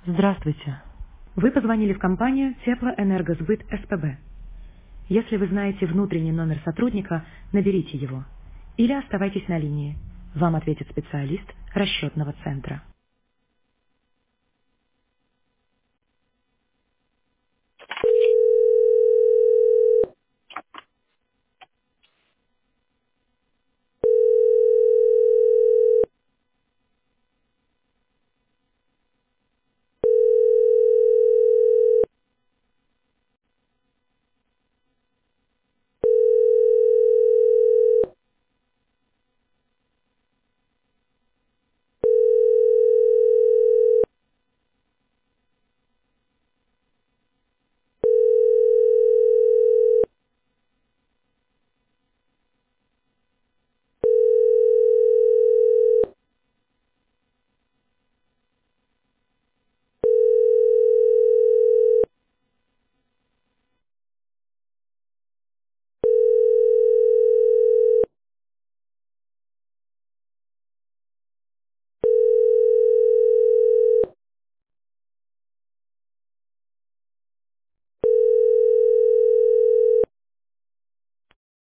Здравствуйте. Вы позвонили в компанию Теплоэнергосбыт СПБ. Если вы знаете внутренний номер сотрудника, наберите его. Или оставайтесь на линии. Вам ответит специалист расчетного центра.